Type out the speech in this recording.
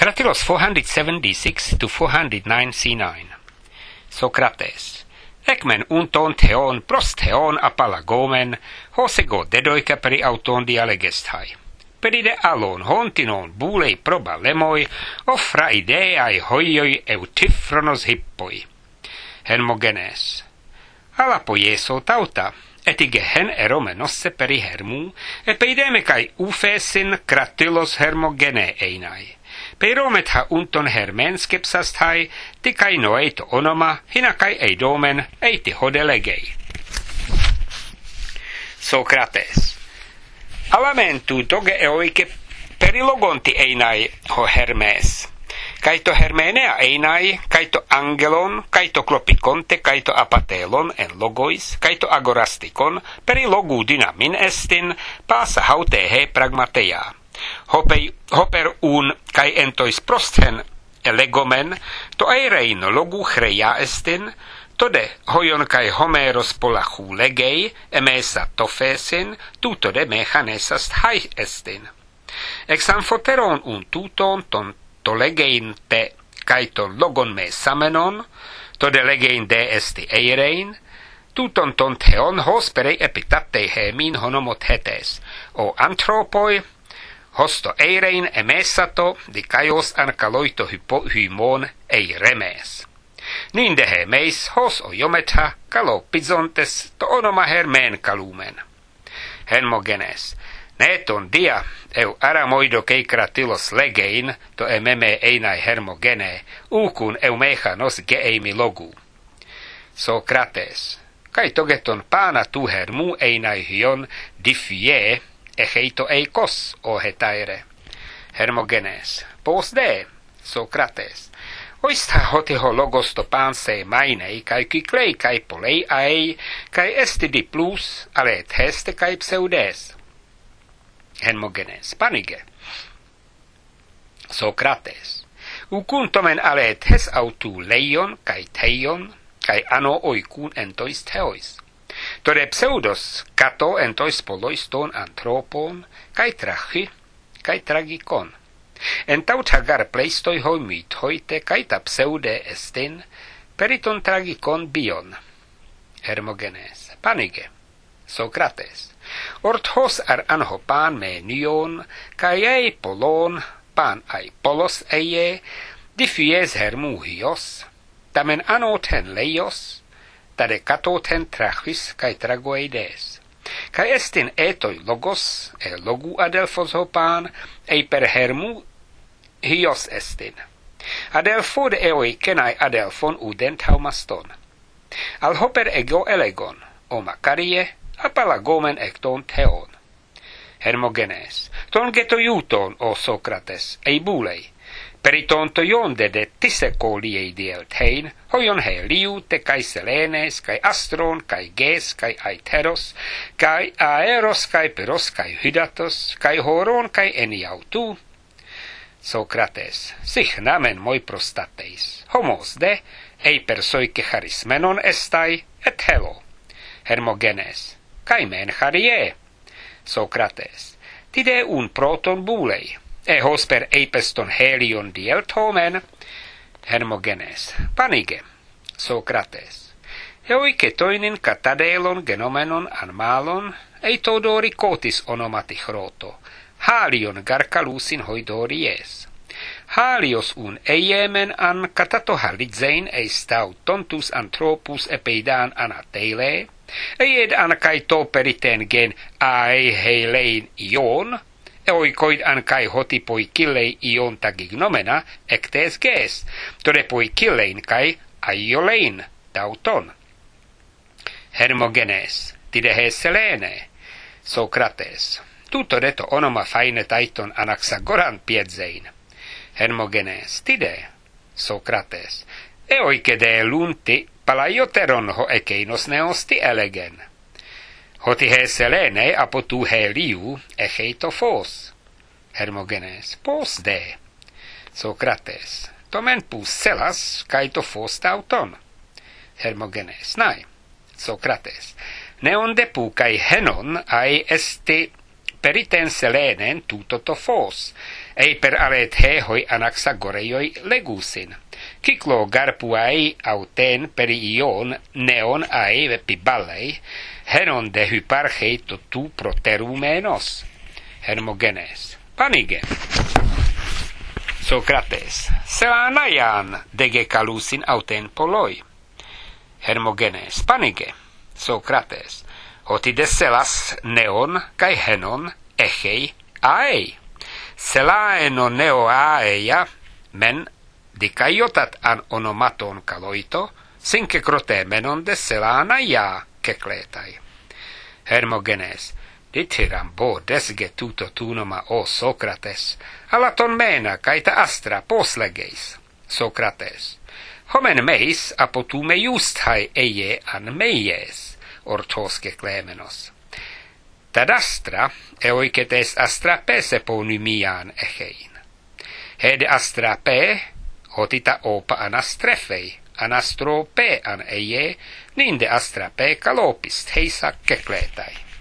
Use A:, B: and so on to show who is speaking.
A: Kratilos 476 to 409 C9. Sokrates. Ekmen unton theon pros theon apalagomen, hosego dedoika peri auton dialegesthai. Peride alon hontinon bulei proba lemoi, offra ideai hoioi eutifronos hippoi. Hermogenes. Alapoieso tauta, etige hen eromenosse peri hermu, epeideme kai ufesin kratilos hermogene einai. Peiromet ha unton hermen skepsasthai, tikai noeit onoma, hinakai eidomen, eiti hodelegei. Sokrates. Alamentu doge eoike perilogonti einai ho hermes. Kaito hermenea einai, kaito angelon, kaito klopikonte, kaito apatelon en logois, kaito agorastikon, perilogu dynamin estin, passa hautehe pragmateia. Hoper un kai entois prosthen legomen, to eirein logu chreia estin, tode hoion kai homeros polachu legei, emesa tofesin, tutode mechanesast hai estin. Ex amphoteron un tuton ton to legein te kaiton logon me samenon, tode legein de esti eirein, tuton ton theon hospere epitate hemin honomot hetes, o anthropoi, hosto eirein emesato di kaios ankaloito hymon ei remes. Nindehe meis hos o jometha kalo pizontes to onoma hermen kalumen. Hermogenes. Neton dia eu aramoido kei kratilos legein to ememe einai hermogene, ukun eu mechanos geeimi logu. Sokrates. Kai togeton pana tu hermu einai hion diffie, echeito eikos o hetaire. Hermogenes. Pos de. Sokrates. Oista hotiho logos to panse mainei, kai kyklei kai polei aei, kai esti di plus, alet heste kai pseudes. Hermogenes. Panige. Sokrates. Ukuntomen alet hes autu leion, kai teion, kai ano oikun entois theois. Tode pseudos kato entois polois ton anthropon, kai trachi, kai tragikon. En tautagar pleistoi hoimit hoite, kai ta pseude estin, periton tragikon bion. Hermogenes. Panige. Sokrates. Orthos ar anhopan me nion, kai ei polon, pan ai polos eie, difies hermuhios, tamen anoten leios, tade katoten trachis kai tragoides. Kai estin etoi logos, e logu adelphos hopan, ei per hermu hios estin. Adelphod eoi kenai adelphon uden taumaston. Al hoper ego elegon, o makarie, apalagomen ekton theon. Hermogenes. Ton getoiuton, o Sokrates, ei bulei. Periton toionde de tisecoliei dieltein, hoion he liute, kai selenes, kai astron, kai ges, kai aiteros, kai aeros, kai peros, kai hydatos, kai horon, kai eniautu. Sokrates. Sich namen moi prostateis. Homos de, ei persoike charismenon estai, et helo. Hermogenes. Kai men charie. Sokrates. Tide un proton bulei. E hosper eipeston helion dieltomen. Hermogenes. Panige. Sokrates. Eoike toinin katadelon genomenon anmalon, ei todori kotis onomati chroto. Halion garkalusin hoidories. Halios un eiemen an katato halitzein eistau tontus anthropus epeidan anateile, eied an kaito periten gen ae heilein ion, eoikoid an kai hotipoi killei ion tagignomena ektes ges, todepoi killein kai aiolein tauton. Hermogenes. Tidehe selene. Sokrates. Tutto deto onoma faine taiton anaxagoran piedzein. Hermogenes. Tide. Sokrates. Eoike de lunti palaioteron ho ekeinos neosti elegen. Hoti he selene apotu he liu echeito fos. Hermogenes. Pos de. Sokrates. Tomen pus selas kaito fos tauton. Hermogenes. Nai. Sokrates. Neon depu kai henon ai esti periten selenen tuto to fos. ei per alet hehoi anaxagoreioi legusin. Kiklo garpuai auten periion neon ae piballei, henon de hyparchei tu proterumenos. Hermogenes. Panige. Socrates. Selanaian dege calusin auten poloi. Hermogenes. Panige. Socrates. Otides selas neon kai henon echei aei. Selaeno neo aeia men dikaiotat an onomaton kaloito, sinke krotemenon de selanaia kekletai. Hermogenes. Ditiram bo desge tuto tunoma o Socrates, alaton mena caita astra poslegeis. Socrates. Homen meis apotume justai eie an meies, ortosque Clemenos. Tad astra eoiketes astrapes eponymian echein. Hed astrape hotita opa anastrefei, anastrope an eie, ninde astrape kalopist heisa kekletai.